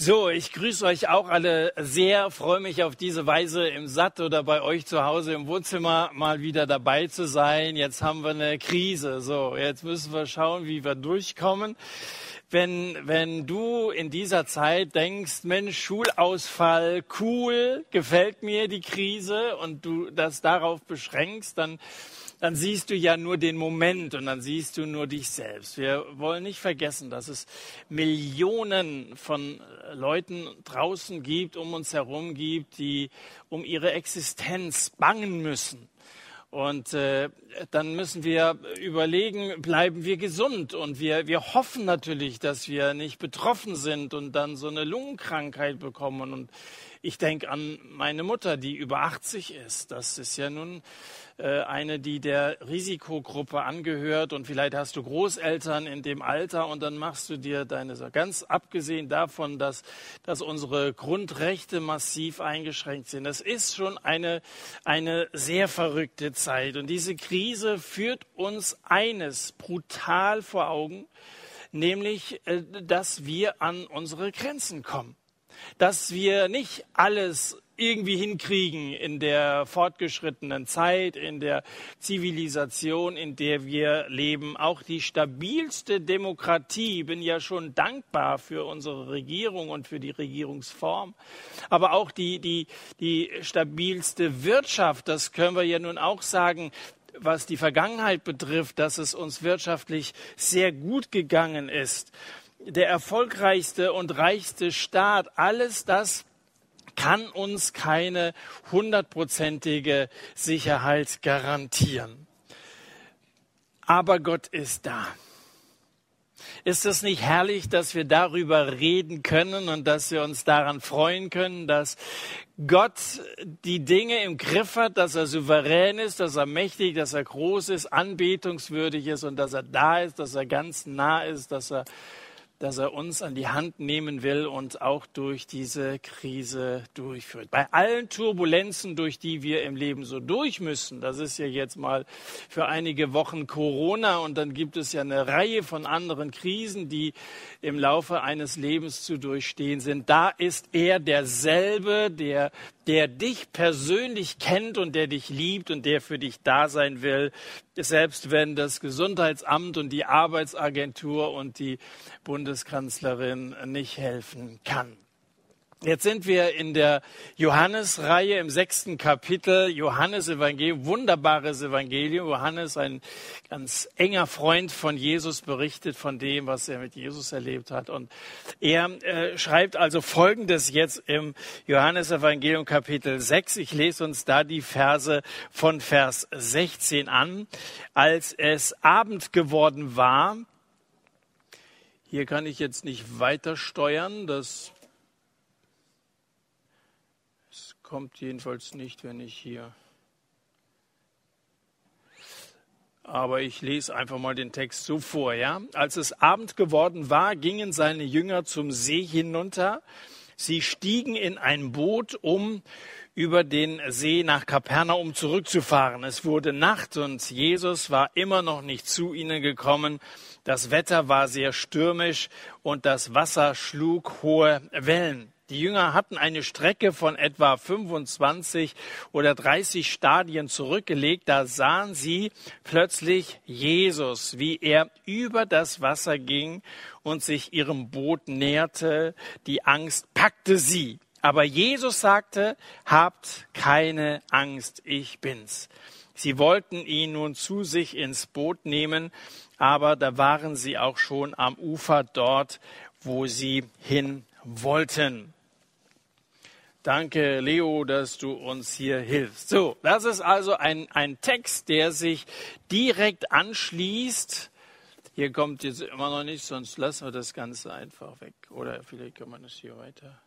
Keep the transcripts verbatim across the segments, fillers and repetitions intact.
So, ich grüße euch auch alle sehr, freue mich auf diese Weise im Satt oder bei euch zu Hause im Wohnzimmer mal wieder dabei zu sein. Jetzt haben wir eine Krise, so, jetzt müssen wir schauen, wie wir durchkommen. Wenn, wenn du in dieser Zeit denkst, Mensch, Schulausfall, cool, gefällt mir die Krise und du das darauf beschränkst, dann dann siehst du ja nur den Moment und dann siehst du nur dich selbst. Wir wollen nicht vergessen, dass es Millionen von Leuten draußen gibt, um uns herum gibt, die um ihre Existenz bangen müssen. Und äh, dann müssen wir überlegen, bleiben wir gesund? Und wir, wir hoffen natürlich, dass wir nicht betroffen sind und dann so eine Lungenkrankheit bekommen. Und ich denke an meine Mutter, die über achtzig ist. Das ist ja nun äh, eine, die der Risikogruppe angehört. Und vielleicht hast du Großeltern in dem Alter und dann machst du dir deine, ganz abgesehen davon, dass, dass unsere Grundrechte massiv eingeschränkt sind. Das ist schon eine, eine sehr verrückte Zeit. Und diese Krise führt uns eines brutal vor Augen, nämlich, äh, dass wir an unsere Grenzen kommen. Dass wir nicht alles irgendwie hinkriegen in der fortgeschrittenen Zeit, in der Zivilisation, in der wir leben. Auch die stabilste Demokratie, bin ja schon dankbar für unsere Regierung und für die Regierungsform. Aber auch die, die, die stabilste Wirtschaft, das können wir ja nun auch sagen, was die Vergangenheit betrifft, dass es uns wirtschaftlich sehr gut gegangen ist. Der erfolgreichste und reichste Staat, alles das kann uns keine hundertprozentige Sicherheit garantieren. Aber Gott ist da. Ist es nicht herrlich, dass wir darüber reden können und dass wir uns daran freuen können, dass Gott die Dinge im Griff hat, dass er souverän ist, dass er mächtig, dass er groß ist, anbetungswürdig ist und dass er da ist, dass er ganz nah ist, dass er dass er uns an die Hand nehmen will und auch durch diese Krise durchführt. Bei allen Turbulenzen, durch die wir im Leben so durch müssen, das ist ja jetzt mal für einige Wochen Corona und dann gibt es ja eine Reihe von anderen Krisen, die im Laufe eines Lebens zu durchstehen sind. Da ist er derselbe, der, der dich persönlich kennt und der dich liebt und der für dich da sein will, selbst wenn das Gesundheitsamt und die Arbeitsagentur und die Bundeskanzlerin nicht helfen kann. Jetzt sind wir in der Johannes-Reihe im sechsten Kapitel, Johannes-Evangelium, wunderbares Evangelium. Johannes, ein ganz enger Freund von Jesus, berichtet von dem, was er mit Jesus erlebt hat. Und er äh, schreibt also Folgendes jetzt im Johannes-Evangelium Kapitel sechs. Ich lese uns da die Verse von Vers sechzehn an. Als es Abend geworden war, hier kann ich jetzt nicht weiter steuern, das kommt jedenfalls nicht, wenn ich hier. Aber ich lese einfach mal den Text so vor, ja. Als es Abend geworden war, gingen seine Jünger zum See hinunter. Sie stiegen in ein Boot, um über den See nach Kapernaum zurückzufahren. Es wurde Nacht und Jesus war immer noch nicht zu ihnen gekommen. Das Wetter war sehr stürmisch und das Wasser schlug hohe Wellen. Die Jünger hatten eine Strecke von etwa fünfundzwanzig oder dreißig Stadien zurückgelegt. Da sahen sie plötzlich Jesus, wie er über das Wasser ging und sich ihrem Boot näherte. Die Angst packte sie. Aber Jesus sagte, habt keine Angst, ich bin's. Sie wollten ihn nun zu sich ins Boot nehmen, aber da waren sie auch schon am Ufer dort, wo sie hin wollten. Danke, Leo, dass du uns hier hilfst. So, das ist also ein, ein Text, der sich direkt anschließt. Hier kommt jetzt immer noch nicht, sonst lassen wir das Ganze einfach weg. Oder vielleicht kann man das hier weiter.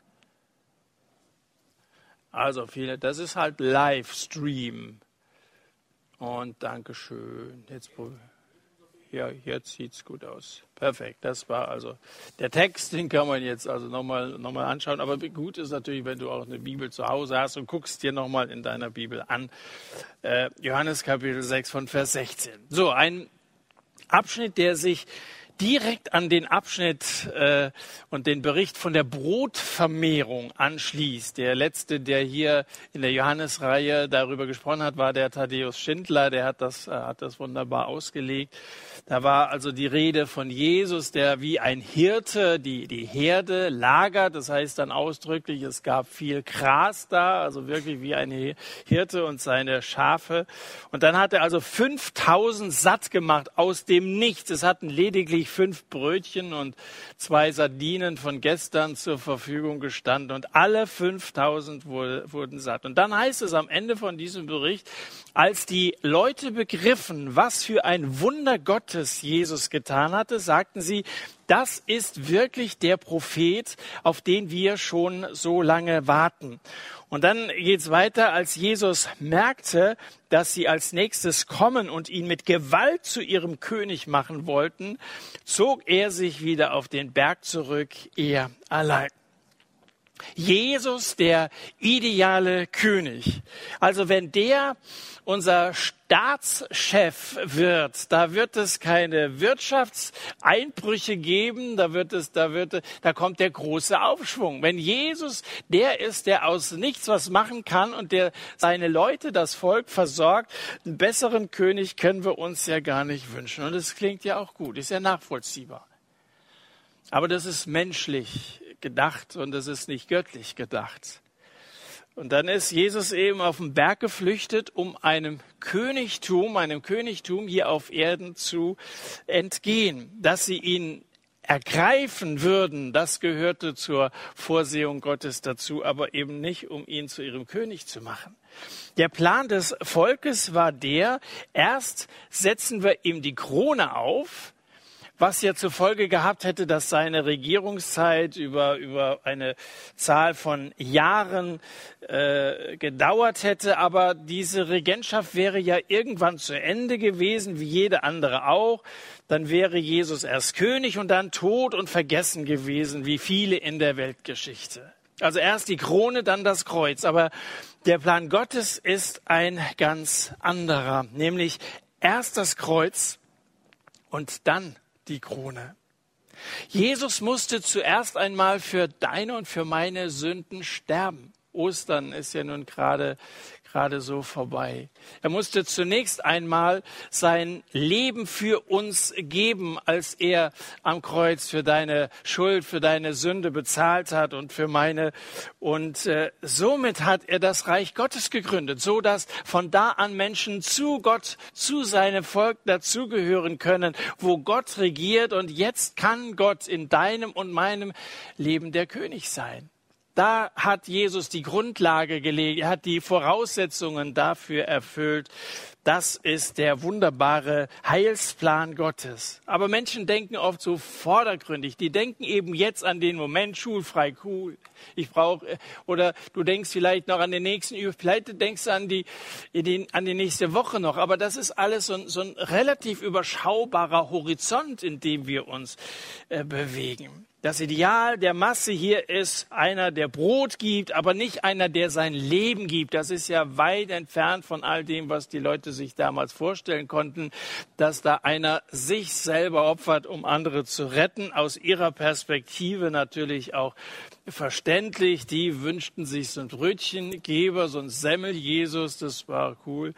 Also, viele, das ist halt Livestream. Und Dankeschön. Jetzt Ja, jetzt sieht's gut aus. Perfekt. Das war also der Text, den kann man jetzt also nochmal noch mal anschauen. Aber gut ist natürlich, wenn du auch eine Bibel zu Hause hast und guckst dir nochmal in deiner Bibel an. Äh, Johannes Kapitel sechs von Vers sechzehn. So, ein Abschnitt, der sich direkt an den Abschnitt äh, und den Bericht von der Brotvermehrung anschließt. Der letzte, der hier in der Johannesreihe darüber gesprochen hat, war der Thaddäus Schindler. Der hat das, äh, hat das wunderbar ausgelegt. Da war also die Rede von Jesus, der wie ein Hirte die, die Herde lagert. Das heißt dann ausdrücklich, es gab viel Gras da, also wirklich wie ein Hirte und seine Schafe. Und dann hat er also fünftausend satt gemacht aus dem Nichts. Es hatten lediglich fünf Brötchen und zwei Sardinen von gestern zur Verfügung gestanden. Und alle fünftausend wurde, wurden satt. Und dann heißt es am Ende von diesem Bericht, als die Leute begriffen, was für ein Wunder Gottes Jesus getan hatte, sagten sie, das ist wirklich der Prophet, auf den wir schon so lange warten. Und dann geht's weiter, als Jesus merkte, dass sie als nächstes kommen und ihn mit Gewalt zu ihrem König machen wollten, zog er sich wieder auf den Berg zurück, er allein. Jesus, der ideale König. Also wenn der unser Staatschef wird, da wird es keine Wirtschaftseinbrüche geben, da wird es, da wird, da kommt der große Aufschwung. Wenn Jesus der ist, der aus nichts was machen kann und der seine Leute, das Volk versorgt, einen besseren König können wir uns ja gar nicht wünschen. Und das klingt ja auch gut, ist ja nachvollziehbar. Aber das ist menschlich gedacht und das ist nicht göttlich gedacht. Und dann ist Jesus eben auf den Berg geflüchtet, um einem Königtum, einem Königtum hier auf Erden zu entgehen. Dass sie ihn ergreifen würden, das gehörte zur Vorsehung Gottes dazu, aber eben nicht, um ihn zu ihrem König zu machen. Der Plan des Volkes war der, erst setzen wir ihm die Krone auf, was ja zur Folge gehabt hätte, dass seine Regierungszeit über, über eine Zahl von Jahren äh, gedauert hätte. Aber diese Regentschaft wäre ja irgendwann zu Ende gewesen, wie jede andere auch. Dann wäre Jesus erst König und dann tot und vergessen gewesen, wie viele in der Weltgeschichte. Also erst die Krone, dann das Kreuz. Aber der Plan Gottes ist ein ganz anderer, nämlich erst das Kreuz und dann die Krone. Jesus musste zuerst einmal für deine und für meine Sünden sterben. Ostern ist ja nun gerade gerade so vorbei. Er musste zunächst einmal sein Leben für uns geben, als er am Kreuz für deine Schuld, für deine Sünde bezahlt hat und für meine. Und äh, somit hat er das Reich Gottes gegründet, so dass von da an Menschen zu Gott, zu seinem Volk dazugehören können, wo Gott regiert. Und jetzt kann Gott in deinem und meinem Leben der König sein. Da hat Jesus die Grundlage gelegt, er hat die Voraussetzungen dafür erfüllt. Das ist der wunderbare Heilsplan Gottes. Aber Menschen denken oft so vordergründig. Die denken eben jetzt an den Moment, schulfrei, cool. Ich brauche, oder du denkst vielleicht noch an den nächsten, vielleicht denkst du an die, den, an die nächste Woche noch. Aber das ist alles so ein, so ein relativ überschaubarer Horizont, in dem wir uns äh, bewegen. Das Ideal der Masse hier ist einer, der Brot gibt, aber nicht einer, der sein Leben gibt. Das ist ja weit entfernt von all dem, was die Leute sich damals vorstellen konnten, dass da einer sich selber opfert, um andere zu retten. Aus ihrer Perspektive natürlich auch verständlich. Die wünschten sich so ein Brötchengeber, so ein Semmel-Jesus, das war cool.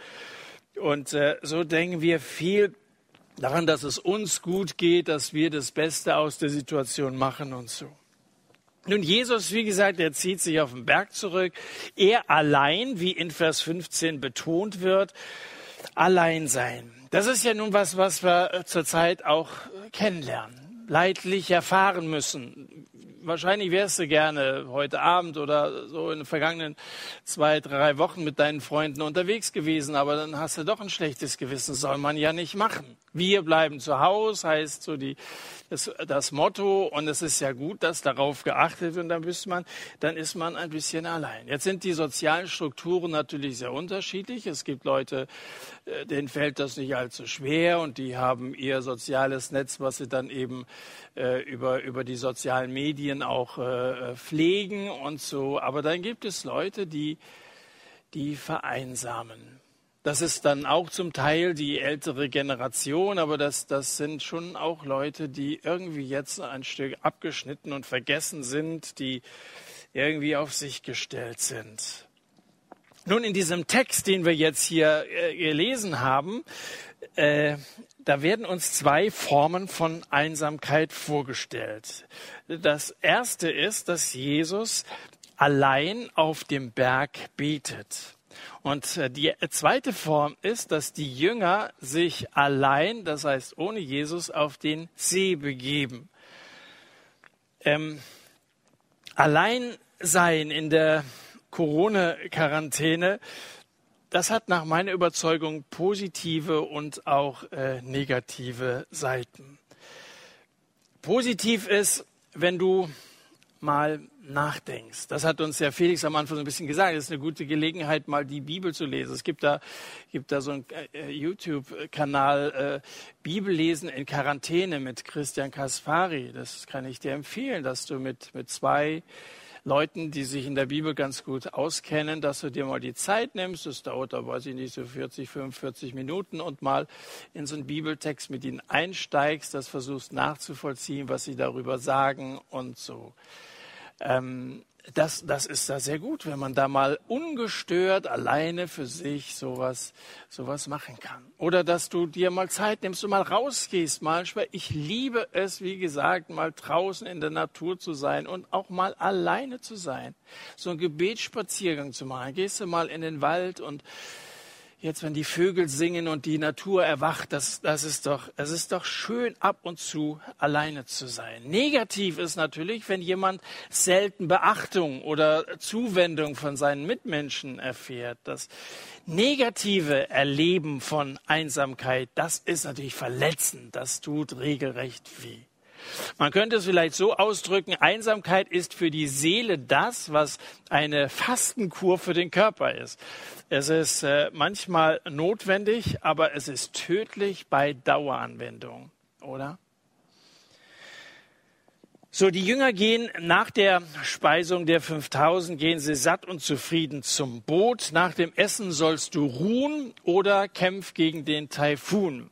Und äh, so denken wir viel daran, dass es uns gut geht, dass wir das Beste aus der Situation machen und so. Nun, Jesus, wie gesagt, er zieht sich auf den Berg zurück. Er allein, wie in Vers fünfzehn betont wird, allein sein. Das ist ja nun was, was wir zurzeit auch kennenlernen, leidlich erfahren müssen. Wahrscheinlich wärst du gerne heute Abend oder so in den vergangenen zwei, drei Wochen mit deinen Freunden unterwegs gewesen, aber dann hast du doch ein schlechtes Gewissen, soll man ja nicht machen. Wir bleiben zu Hause, heißt so die, das, das Motto, und es ist ja gut, dass darauf geachtet wird, und dann ist man, dann ist man ein bisschen allein. Jetzt sind die sozialen Strukturen natürlich sehr unterschiedlich. Es gibt Leute, denen fällt das nicht allzu schwer und die haben ihr soziales Netz, was sie dann eben äh, über, über die sozialen Medien auch äh, pflegen und so. Aber dann gibt es Leute, die, die vereinsamen. Das ist dann auch zum Teil die ältere Generation, aber das, das sind schon auch Leute, die irgendwie jetzt ein Stück abgeschnitten und vergessen sind, die irgendwie auf sich gestellt sind. Nun, in diesem Text, den wir jetzt hier äh, gelesen haben, äh, da werden uns zwei Formen von Einsamkeit vorgestellt. Das erste ist, dass Jesus allein auf dem Berg betet. Und die zweite Form ist, dass die Jünger sich allein, das heißt ohne Jesus, auf den See begeben. Ähm, allein sein in der Corona-Quarantäne, das hat nach meiner Überzeugung positive und auch äh, negative Seiten. Positiv ist, wenn du mal nachdenkst. Das hat uns ja Felix am Anfang so ein bisschen gesagt. Es ist eine gute Gelegenheit, mal die Bibel zu lesen. Es gibt da, gibt da so einen äh, YouTube-Kanal äh, Bibellesen in Quarantäne mit Christian Kaspari. Das kann ich dir empfehlen, dass du mit, mit zwei Leuten, die sich in der Bibel ganz gut auskennen, dass du dir mal die Zeit nimmst. Das dauert da, weiß ich nicht, so vierzig, fünfundvierzig Minuten und mal in so einen Bibeltext mit ihnen einsteigst, das versuchst nachzuvollziehen, was sie darüber sagen und so. Ähm, das, das ist da sehr gut, wenn man da mal ungestört alleine für sich sowas, sowas machen kann. Oder dass du dir mal Zeit nimmst und mal rausgehst. Manchmal, ich liebe es, wie gesagt, mal draußen in der Natur zu sein und auch mal alleine zu sein. So einen Gebetsspaziergang zu machen. Gehst du mal in den Wald und jetzt, wenn die Vögel singen und die Natur erwacht, das, das ist doch, es ist doch schön, ab und zu alleine zu sein. Negativ ist natürlich, wenn jemand selten Beachtung oder Zuwendung von seinen Mitmenschen erfährt. Das negative Erleben von Einsamkeit, das ist natürlich verletzend. Das tut regelrecht weh. Man könnte es vielleicht so ausdrücken, Einsamkeit ist für die Seele das, was eine Fastenkur für den Körper ist. Es ist äh, manchmal notwendig, aber es ist tödlich bei Daueranwendung, oder? So, die Jünger gehen nach der Speisung der fünftausend, gehen sie satt und zufrieden zum Boot. Nach dem Essen sollst du ruhen oder kämpf gegen den Taifun.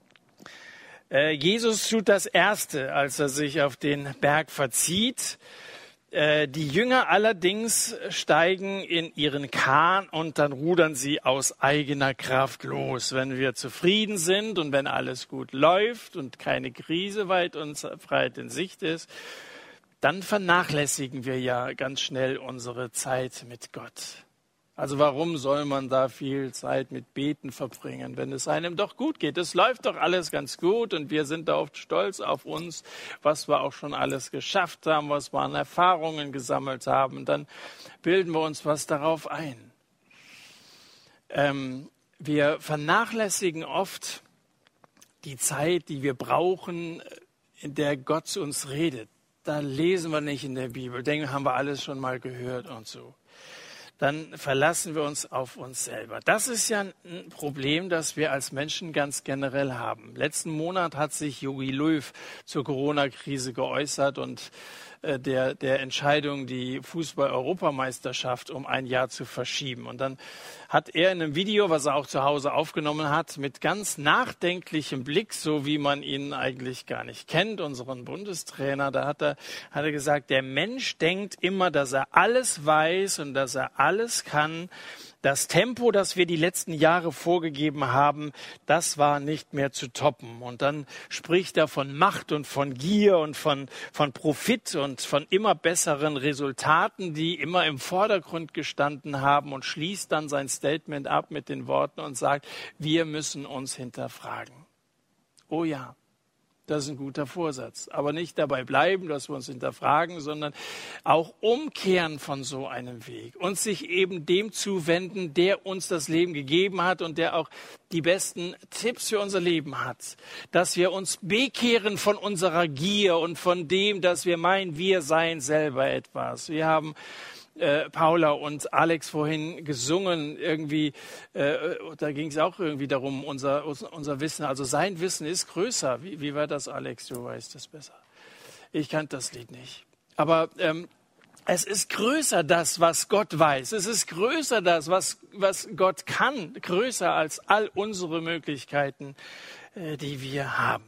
Jesus tut das Erste, als er sich auf den Berg verzieht. Die Jünger allerdings steigen in ihren Kahn und dann rudern sie aus eigener Kraft los. Wenn wir zufrieden sind und wenn alles gut läuft und keine Krise weit und breit in Sicht ist, dann vernachlässigen wir ja ganz schnell unsere Zeit mit Gott. Also warum soll man da viel Zeit mit Beten verbringen, wenn es einem doch gut geht? Es läuft doch alles ganz gut und wir sind da oft stolz auf uns, was wir auch schon alles geschafft haben, was wir an Erfahrungen gesammelt haben. Dann bilden wir uns was darauf ein. Ähm, wir vernachlässigen oft die Zeit, die wir brauchen, in der Gott zu uns redet. Da lesen wir nicht in der Bibel, denken, haben wir alles schon mal gehört und so. Dann verlassen wir uns auf uns selber. Das ist ja ein Problem, das wir als Menschen ganz generell haben. Letzten Monat hat sich Jogi Löw zur Corona-Krise geäußert und äh, der, der Entscheidung, die Fußball-Europameisterschaft um ein Jahr zu verschieben. Und dann hat er in einem Video, was er auch zu Hause aufgenommen hat, mit ganz nachdenklichem Blick, so wie man ihn eigentlich gar nicht kennt, unseren Bundestrainer, da hat er, hat er gesagt, der Mensch denkt immer, dass er alles weiß und dass er alles kann. Das Tempo, das wir die letzten Jahre vorgegeben haben, das war nicht mehr zu toppen. Und dann spricht er von Macht und von Gier und von, von Profit und von immer besseren Resultaten, die immer im Vordergrund gestanden haben und schließt dann sein Statement ab mit den Worten und sagt, wir müssen uns hinterfragen. Oh ja. Das ist ein guter Vorsatz. Aber nicht dabei bleiben, dass wir uns hinterfragen, sondern auch umkehren von so einem Weg und sich eben dem zuwenden, der uns das Leben gegeben hat und der auch die besten Tipps für unser Leben hat. Dass wir uns bekehren von unserer Gier und von dem, dass wir meinen, wir seien selber etwas. Wir haben Äh, Paula und Alex vorhin gesungen, irgendwie, äh, da ging es auch irgendwie darum, unser, unser Wissen, also sein Wissen ist größer. Wie, wie war das, Alex? Du weißt das besser. Ich kannte das Lied nicht. Aber ähm, Es ist größer das, was Gott weiß. Es ist größer das, was, was Gott kann. Größer als all unsere Möglichkeiten, äh, die wir haben.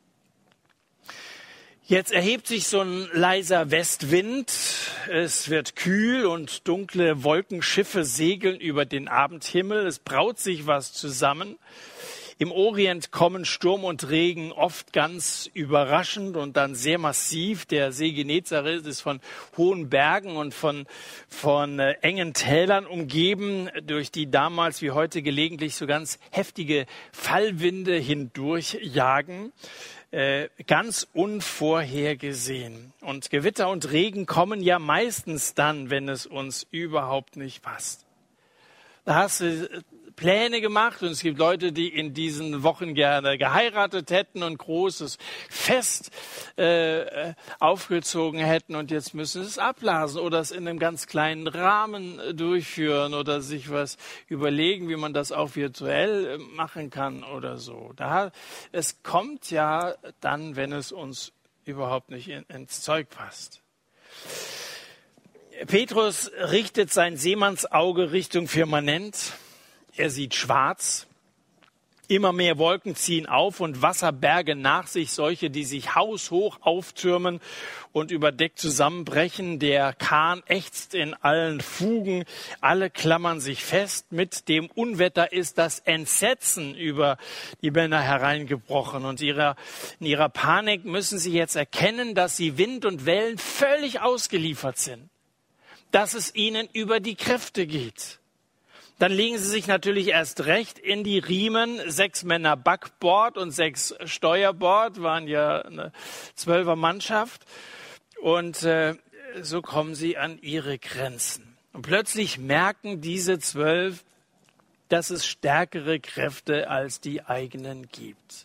Jetzt erhebt sich so ein leiser Westwind. Es wird kühl und dunkle Wolkenschiffe segeln über den Abendhimmel. Es braut sich was zusammen. Im Orient kommen Sturm und Regen oft ganz überraschend und dann sehr massiv. Der See Genezareth ist von hohen Bergen und von, von äh, engen Tälern umgeben, durch die damals wie heute gelegentlich so ganz heftige Fallwinde hindurchjagen. Äh, ganz unvorhergesehen. Und Gewitter und Regen kommen ja meistens dann, wenn es uns überhaupt nicht passt. Da hast du Pläne gemacht und es gibt Leute, die in diesen Wochen gerne geheiratet hätten und großes Fest äh, aufgezogen hätten und jetzt müssen sie es abblasen oder es in einem ganz kleinen Rahmen durchführen oder sich was überlegen, wie man das auch virtuell machen kann oder so. Da, es kommt ja dann, wenn es uns überhaupt nicht in, ins Zeug passt. Petrus richtet sein Seemannsauge Richtung Firmament. Er sieht schwarz. Immer mehr Wolken ziehen auf und Wasser bergen nach sich, solche, die sich haushoch auftürmen und überdeckt zusammenbrechen. Der Kahn ächzt in allen Fugen. Alle klammern sich fest. Mit dem Unwetter ist das Entsetzen über die Männer hereingebrochen. Und ihrer, in ihrer Panik müssen sie jetzt erkennen, dass sie Wind und Wellen völlig ausgeliefert sind. Dass es ihnen über die Kräfte geht. Dann legen sie sich natürlich erst recht in die Riemen. Sechs Männer Backbord und sechs Steuerbord, waren ja eine zwölfer Mannschaft. Und äh, so kommen sie an ihre Grenzen. Und plötzlich merken diese zwölf, dass es stärkere Kräfte als die eigenen gibt.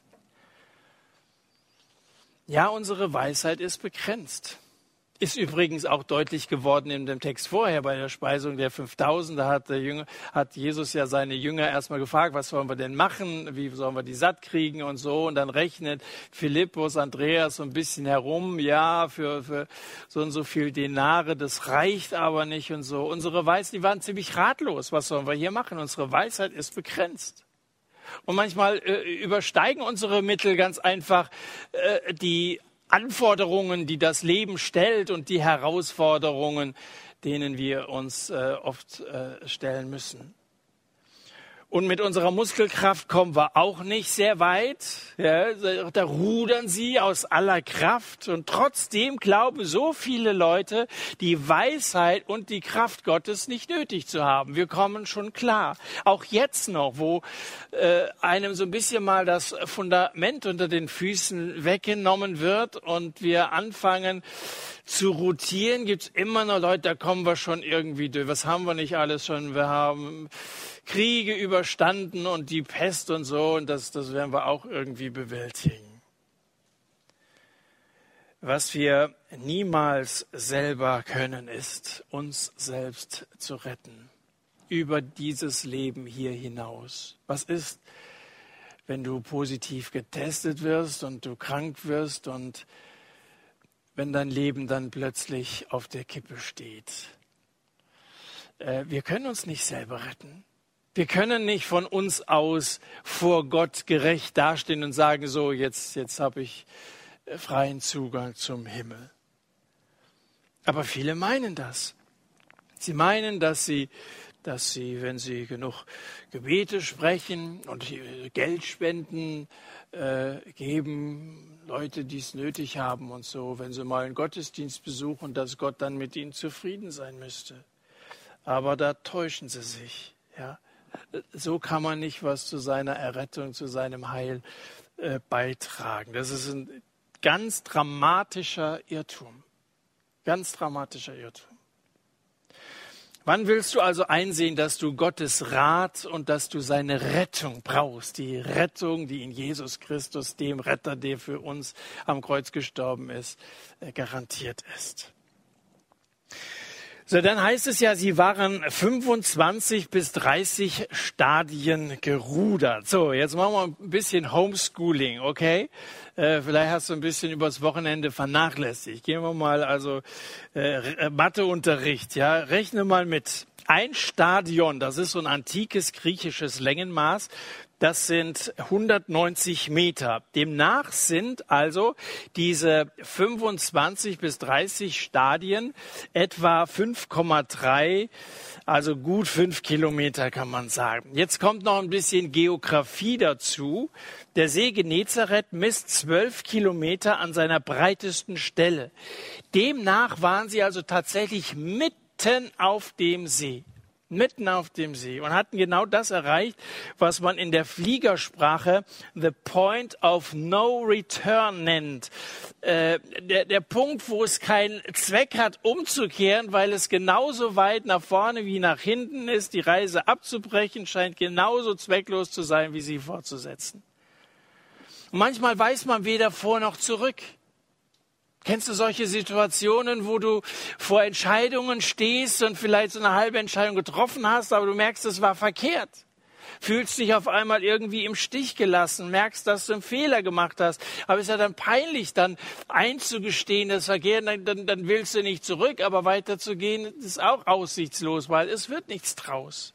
Ja, unsere Weisheit ist begrenzt. Ist übrigens auch deutlich geworden in dem Text vorher bei der Speisung der fünftausend. Da hat, der Jünger, hat Jesus ja seine Jünger erstmal gefragt, was sollen wir denn machen, wie sollen wir die satt kriegen und so. Und dann rechnet Philippus, Andreas so ein bisschen herum, ja, für, für so und so viel Denare, das reicht aber nicht und so. Unsere Weisheit, die waren ziemlich ratlos, was sollen wir hier machen? Unsere Weisheit ist begrenzt. Und manchmal äh, übersteigen unsere Mittel ganz einfach äh, die Anforderungen, die das Leben stellt und die Herausforderungen, denen wir uns äh, oft äh, stellen müssen. Und mit unserer Muskelkraft kommen wir auch nicht sehr weit. Ja, da rudern sie aus aller Kraft. Und trotzdem glauben so viele Leute, die Weisheit und die Kraft Gottes nicht nötig zu haben. Wir kommen schon klar. Auch jetzt noch, wo äh, einem so ein bisschen mal das Fundament unter den Füßen weggenommen wird und wir anfangen zu rotieren, gibt's immer noch Leute, da kommen wir schon irgendwie durch. Was haben wir nicht alles schon? Wir haben Kriege überstanden und die Pest und so, und das, das werden wir auch irgendwie bewältigen. Was wir niemals selber können, ist, uns selbst zu retten. Über dieses Leben hier hinaus. Was ist, wenn du positiv getestet wirst und du krank wirst und wenn dein Leben dann plötzlich auf der Kippe steht? Äh, wir können uns nicht selber retten. Wir können nicht von uns aus vor Gott gerecht dastehen und sagen, so, jetzt, jetzt habe ich freien Zugang zum Himmel. Aber viele meinen das. Sie meinen, dass sie, dass sie, wenn sie genug Gebete sprechen und Geld spenden, äh, geben, Leute, die es nötig haben und so, wenn sie mal einen Gottesdienst besuchen, dass Gott dann mit ihnen zufrieden sein müsste. Aber da täuschen sie sich, ja. So kann man nicht was zu seiner Errettung, zu seinem Heil äh, beitragen. Das ist ein ganz dramatischer Irrtum. Ganz dramatischer Irrtum. Wann willst du also einsehen, dass du Gottes Rat und dass du seine Rettung brauchst? Die Rettung, die in Jesus Christus, dem Retter, der für uns am Kreuz gestorben ist, äh, garantiert ist. So, dann heißt es ja, sie waren fünfundzwanzig bis dreißig Stadien gerudert. So, jetzt machen wir ein bisschen Homeschooling, okay? Äh, vielleicht hast du ein bisschen übers Wochenende vernachlässigt. Gehen wir mal, also äh, Matheunterricht, ja? Rechne mal mit. Ein Stadion, das ist so ein antikes griechisches Längenmaß, das sind hundertneunzig Meter. Demnach sind also diese fünfundzwanzig bis dreißig Stadien etwa fünf Komma drei, also gut fünf Kilometer kann man sagen. Jetzt kommt noch ein bisschen Geografie dazu. Der See Genezareth misst zwölf Kilometer an seiner breitesten Stelle. Demnach waren sie also tatsächlich mitten auf dem See. Mitten auf dem See und hatten genau das erreicht, was man in der Fliegersprache the point of no return nennt. Äh, der, der Punkt, wo es keinen Zweck hat, umzukehren, weil es genauso weit nach vorne wie nach hinten ist. Die Reise abzubrechen scheint genauso zwecklos zu sein, wie sie fortzusetzen. Und manchmal weiß man weder vor noch zurück. Kennst du solche Situationen, wo du vor Entscheidungen stehst und vielleicht so eine halbe Entscheidung getroffen hast, aber du merkst, es war verkehrt? Fühlst dich auf einmal irgendwie im Stich gelassen, merkst, dass du einen Fehler gemacht hast. Aber es ist ja dann peinlich, dann einzugestehen, das Verkehren, dann, dann, dann willst du nicht zurück, aber weiterzugehen ist auch aussichtslos, weil es wird nichts draus.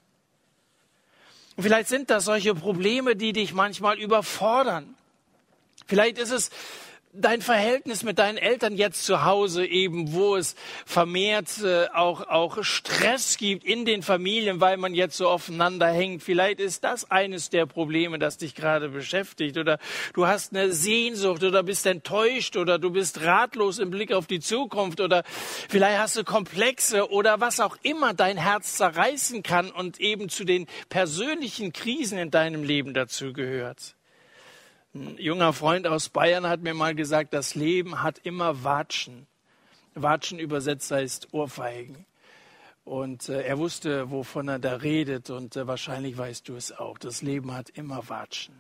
Und vielleicht sind das solche Probleme, die dich manchmal überfordern. Vielleicht ist es dein Verhältnis mit deinen Eltern jetzt zu Hause eben, wo es vermehrt äh, auch, auch Stress gibt in den Familien, weil man jetzt so aufeinander hängt. Vielleicht ist das eines der Probleme, das dich gerade beschäftigt. Oder du hast eine Sehnsucht oder bist enttäuscht oder du bist ratlos im Blick auf die Zukunft oder vielleicht hast du Komplexe oder was auch immer dein Herz zerreißen kann und eben zu den persönlichen Krisen in deinem Leben dazu gehört. Ein junger Freund aus Bayern hat mir mal gesagt, das Leben hat immer Watschen. Watschen übersetzt heißt Ohrfeigen. Und äh, er wusste, wovon er da redet und äh, wahrscheinlich weißt du es auch. Das Leben hat immer Watschen.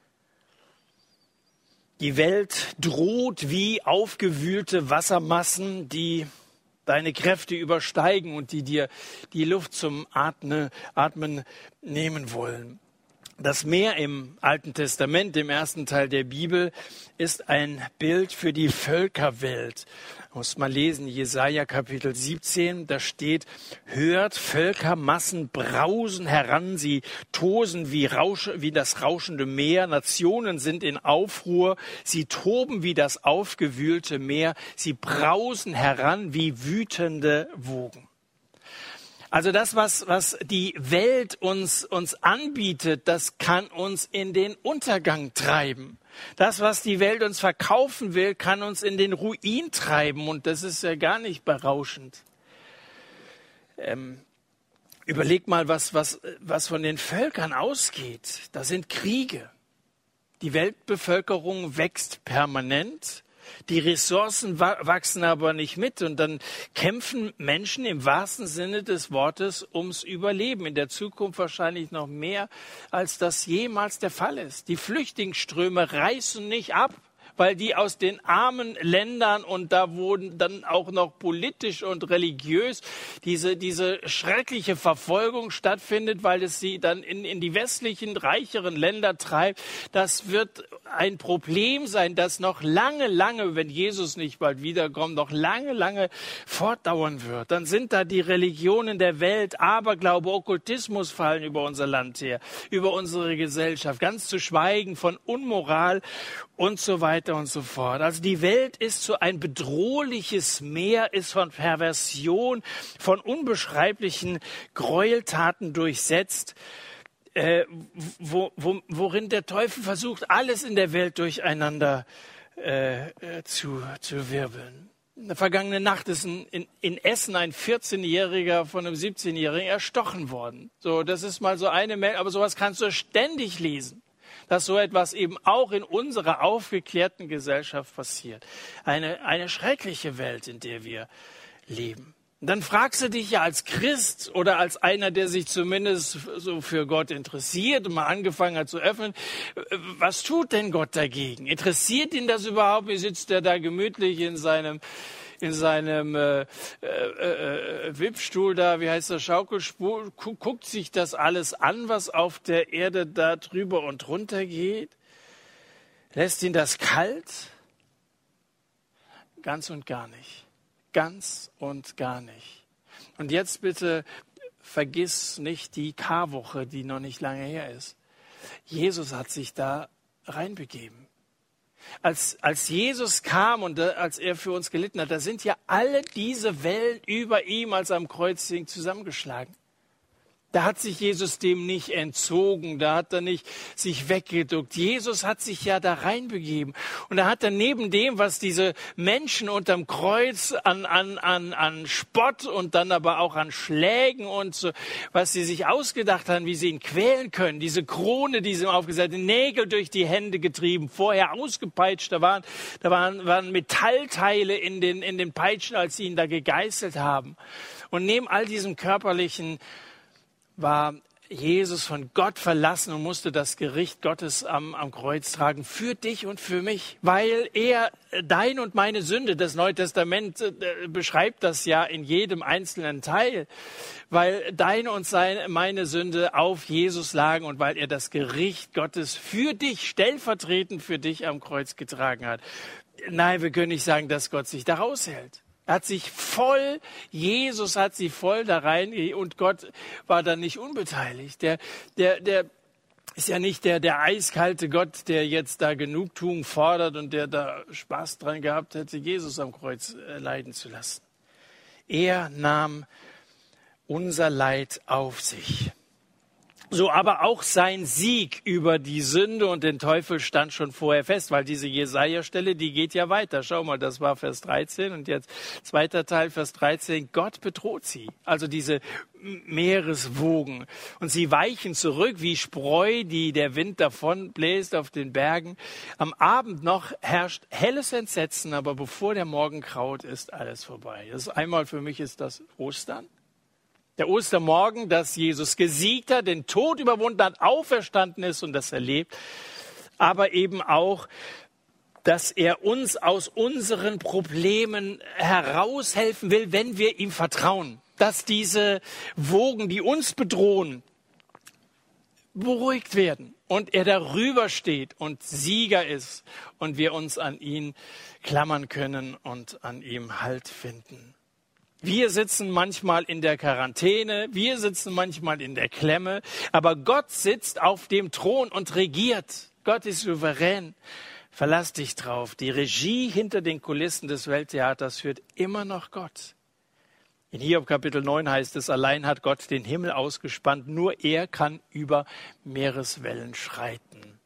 Die Welt droht wie aufgewühlte Wassermassen, die deine Kräfte übersteigen und die dir die Luft zum Atmen, Atmen nehmen wollen. Das Meer im Alten Testament, im ersten Teil der Bibel, ist ein Bild für die Völkerwelt. Muss man lesen, Jesaja Kapitel siebzehn, da steht, hört, Völkermassen brausen heran, sie tosen wie, Rausch, wie das rauschende Meer, Nationen sind in Aufruhr, sie toben wie das aufgewühlte Meer, sie brausen heran wie wütende Wogen. Also das, was, was die Welt uns, uns anbietet, das kann uns in den Untergang treiben. Das, was die Welt uns verkaufen will, kann uns in den Ruin treiben. Und das ist ja gar nicht berauschend. Ähm, überleg mal, was, was, was von den Völkern ausgeht. Da sind Kriege. Die Weltbevölkerung wächst permanent. Die Ressourcen wachsen aber nicht mit und dann kämpfen Menschen im wahrsten Sinne des Wortes ums Überleben. In der Zukunft wahrscheinlich noch mehr, als das jemals der Fall ist. Die Flüchtlingsströme reißen nicht ab, weil die aus den armen Ländern und da wurden dann auch noch politisch und religiös diese, diese schreckliche Verfolgung stattfindet, weil es sie dann in, in die westlichen, reicheren Länder treibt. Das wird ein Problem sein, das noch lange, lange, wenn Jesus nicht bald wiederkommt, noch lange, lange fortdauern wird. Dann sind da die Religionen der Welt, Aberglaube, Okkultismus fallen über unser Land her, über unsere Gesellschaft, ganz zu schweigen von Unmoral und so weiter und so fort. Also die Welt ist so ein bedrohliches Meer, ist von Perversion, von unbeschreiblichen Gräueltaten durchsetzt, äh, wo, wo, worin der Teufel versucht, alles in der Welt durcheinander äh, äh, zu, zu wirbeln. In der vergangenen Nacht ist in, in, in Essen ein vierzehnjähriger von einem siebzehnjährigen erstochen worden. So, das ist mal so eine Meldung, aber sowas kannst du ständig lesen, dass so etwas eben auch in unserer aufgeklärten Gesellschaft passiert. Eine, eine schreckliche Welt, in der wir leben. Dann fragst du dich ja als Christ oder als einer, der sich zumindest so für Gott interessiert und mal angefangen hat zu öffnen, was tut denn Gott dagegen? Interessiert ihn das überhaupt? Wie sitzt er da gemütlich in seinem in seinem äh, äh, äh, Wippstuhl da, wie heißt der, Schaukelstuhl, guckt sich das alles an, was auf der Erde da drüber und runter geht? Lässt ihn das kalt? Ganz und gar nicht. Ganz und gar nicht. Und jetzt bitte vergiss nicht die Karwoche, die noch nicht lange her ist. Jesus hat sich da reinbegeben. Als, als Jesus kam und äh, als er für uns gelitten hat, da sind ja alle diese Wellen über ihm, als er am Kreuz hing, zusammengeschlagen. Da hat sich Jesus dem nicht entzogen, da hat er nicht sich weggeduckt. Jesus hat sich ja da reinbegeben. Und da hat er neben dem, was diese Menschen unterm Kreuz an, an, an, an Spott und dann aber auch an Schlägen und so, was sie sich ausgedacht haben, wie sie ihn quälen können, diese Krone, die sie ihm aufgesetzt haben, Nägel durch die Hände getrieben, vorher ausgepeitscht, da waren, da waren, waren Metallteile in den, in den Peitschen, als sie ihn da gegeißelt haben. Und neben all diesem körperlichen war Jesus von Gott verlassen und musste das Gericht Gottes am, am Kreuz tragen für dich und für mich, weil er deine und meine Sünde, das Neue Testament äh, beschreibt das ja in jedem einzelnen Teil, weil deine und seine, meine Sünde auf Jesus lagen und weil er das Gericht Gottes für dich, stellvertretend für dich am Kreuz getragen hat. Nein, wir können nicht sagen, dass Gott sich da raushält. Er hat sich voll, Jesus hat sie voll da rein und Gott war da nicht unbeteiligt. Der, der, der ist ja nicht der, der eiskalte Gott, der jetzt da Genugtuung fordert und der da Spaß dran gehabt hätte, Jesus am Kreuz leiden zu lassen. Er nahm unser Leid auf sich. So aber auch sein Sieg über die Sünde und den Teufel stand schon vorher fest, weil diese Jesaja-Stelle, die geht ja weiter. Schau mal, das war Vers dreizehn und jetzt zweiter Teil, Vers dreizehn. Gott bedroht sie, also diese Meereswogen. Und sie weichen zurück wie Spreu, die der Wind davon bläst auf den Bergen. Am Abend noch herrscht helles Entsetzen, aber bevor der Morgen graut, ist alles vorbei. Das ist einmal für mich ist das Ostern. Der Ostermorgen, dass Jesus gesiegt hat, den Tod überwunden hat, auferstanden ist und das erlebt. Aber eben auch, dass er uns aus unseren Problemen heraushelfen will, wenn wir ihm vertrauen. Dass diese Wogen, die uns bedrohen, beruhigt werden und er darüber steht und Sieger ist und wir uns an ihn klammern können und an ihm Halt finden. Wir sitzen manchmal in der Quarantäne, wir sitzen manchmal in der Klemme, aber Gott sitzt auf dem Thron und regiert. Gott ist souverän. Verlass dich drauf. Die Regie hinter den Kulissen des Welttheaters führt immer noch Gott. In Hiob Kapitel neun heißt es, allein hat Gott den Himmel ausgespannt, nur er kann über Meereswellen schreiten.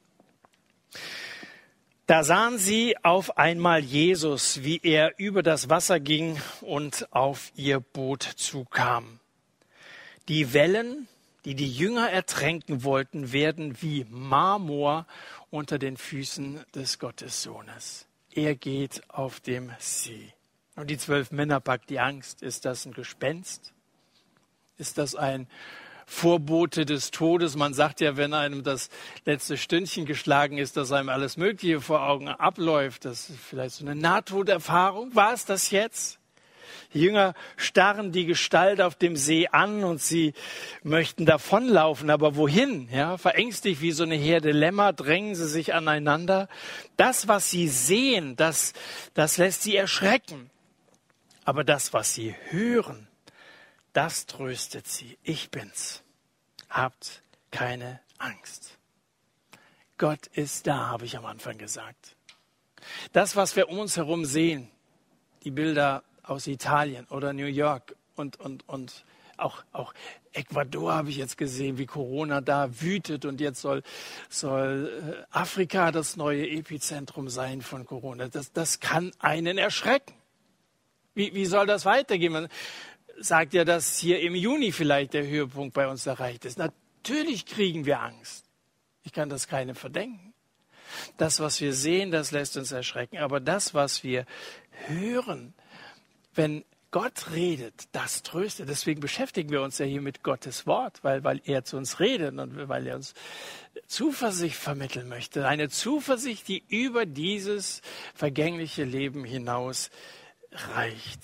Da sahen sie auf einmal Jesus, wie er über das Wasser ging und auf ihr Boot zukam. Die Wellen, die die Jünger ertränken wollten, werden wie Marmor unter den Füßen des Gottessohnes. Er geht auf dem See. Und die zwölf Männer packt die Angst. Ist das ein Gespenst? Ist das ein Vorbote des Todes? Man sagt ja, wenn einem das letzte Stündchen geschlagen ist, dass einem alles Mögliche vor Augen abläuft. Das ist vielleicht so eine Nahtoderfahrung. War es das jetzt? Die Jünger starren die Gestalt auf dem See an und sie möchten davonlaufen. Aber wohin? Ja, verängstigt wie so eine Herde Lämmer drängen sie sich aneinander. Das, was sie sehen, das, das lässt sie erschrecken. Aber das, was sie hören, das tröstet sie. Ich bin's. Habt keine Angst. Gott ist da, habe ich am Anfang gesagt. Das, was wir um uns herum sehen, die Bilder aus Italien oder New York und, und, und auch, auch Ecuador habe ich jetzt gesehen, wie Corona da wütet und jetzt soll, soll Afrika das neue Epizentrum sein von Corona. Das, das kann einen erschrecken. Wie, wie soll das weitergehen? Man sagt ja, dass hier im Juni vielleicht der Höhepunkt bei uns erreicht ist. Natürlich kriegen wir Angst. Ich kann das keinem verdenken. Das, was wir sehen, das lässt uns erschrecken. Aber das, was wir hören, wenn Gott redet, das tröstet. Deswegen beschäftigen wir uns ja hier mit Gottes Wort, weil, weil er zu uns redet und weil er uns Zuversicht vermitteln möchte. Eine Zuversicht, die über dieses vergängliche Leben hinaus reicht.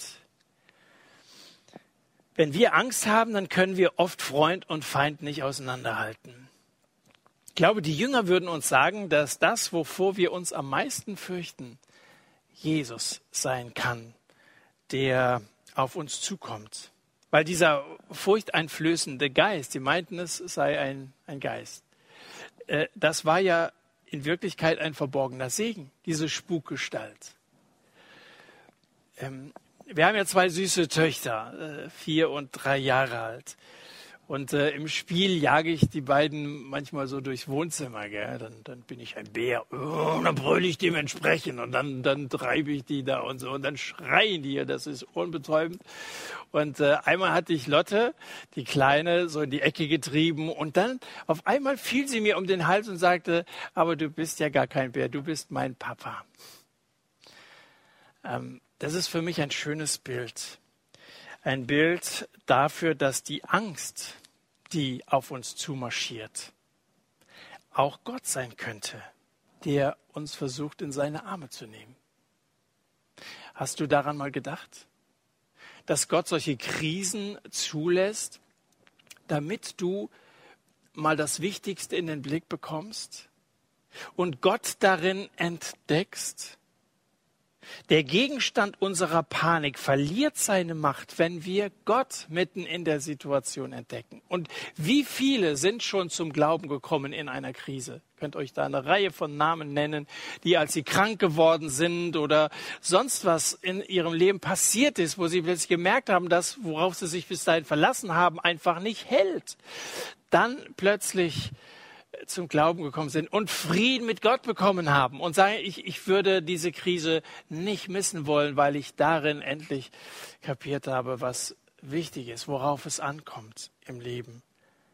Wenn wir Angst haben, dann können wir oft Freund und Feind nicht auseinanderhalten. Ich glaube, die Jünger würden uns sagen, dass das, wovor wir uns am meisten fürchten, Jesus sein kann, der auf uns zukommt. Weil dieser furchteinflößende Geist, die meinten, es sei ein, ein Geist, äh, das war ja in Wirklichkeit ein verborgener Segen, diese Spukgestalt. Ähm, wir haben ja zwei süße Töchter, äh, vier und drei Jahre alt. Und äh, im Spiel jage ich die beiden manchmal so durchs Wohnzimmer. Gell? Dann, dann bin ich ein Bär. Oh, dann brülle ich dementsprechend. Und dann, dann treibe ich die da und so. Und dann schreien die. Das ist unbetäubend. Und äh, einmal hatte ich Lotte, die Kleine, so in die Ecke getrieben. Und dann auf einmal fiel sie mir um den Hals und sagte, aber du bist ja gar kein Bär, du bist mein Papa. Ähm, das ist für mich ein schönes Bild. Ein Bild dafür, dass die Angst, die auf uns zumarschiert, auch Gott sein könnte, der uns versucht, in seine Arme zu nehmen. Hast du daran mal gedacht, dass Gott solche Krisen zulässt, damit du mal das Wichtigste in den Blick bekommst und Gott darin entdeckst? Der Gegenstand unserer Panik verliert seine Macht, wenn wir Gott mitten in der Situation entdecken. Und wie viele sind schon zum Glauben gekommen in einer Krise? Ihr könnt euch da eine Reihe von Namen nennen, die, als sie krank geworden sind oder sonst was in ihrem Leben passiert ist, wo sie plötzlich gemerkt haben, dass, worauf sie sich bis dahin verlassen haben, einfach nicht hält. Dann plötzlich zum Glauben gekommen sind und Frieden mit Gott bekommen haben und sagen, ich, ich würde diese Krise nicht missen wollen, weil ich darin endlich kapiert habe, was wichtig ist, worauf es ankommt im Leben.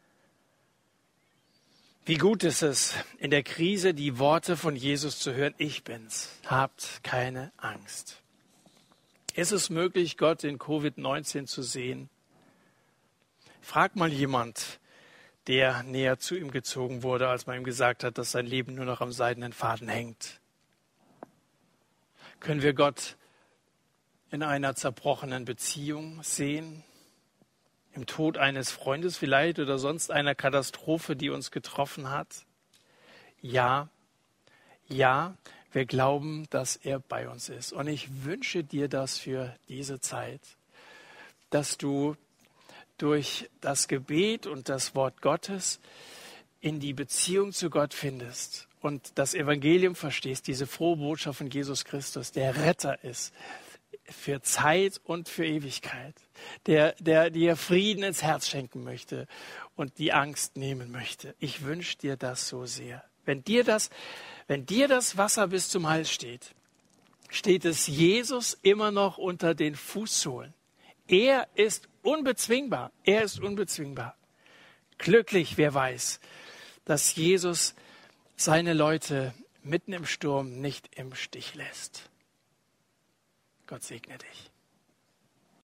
Wie gut ist es, in der Krise die Worte von Jesus zu hören, ich bin's, habt keine Angst. Ist es möglich, Gott in Covid neunzehn zu sehen? Frag mal jemand, der näher zu ihm gezogen wurde, als man ihm gesagt hat, dass sein Leben nur noch am seidenen Faden hängt. Können wir Gott in einer zerbrochenen Beziehung sehen? Im Tod eines Freundes vielleicht oder sonst einer Katastrophe, die uns getroffen hat? Ja, ja, wir glauben, dass er bei uns ist. Und ich wünsche dir das für diese Zeit, dass du durch das Gebet und das Wort Gottes in die Beziehung zu Gott findest und das Evangelium verstehst, diese frohe Botschaft von Jesus Christus, der Retter ist für Zeit und für Ewigkeit, der, der dir Frieden ins Herz schenken möchte und die Angst nehmen möchte. Ich wünsche dir das so sehr. Wenn dir das, wenn dir das Wasser bis zum Hals steht, steht es Jesus immer noch unter den Fußsohlen. Er ist unbezwingbar. Er ist unbezwingbar. Glücklich, wer weiß, dass Jesus seine Leute mitten im Sturm nicht im Stich lässt. Gott segne dich.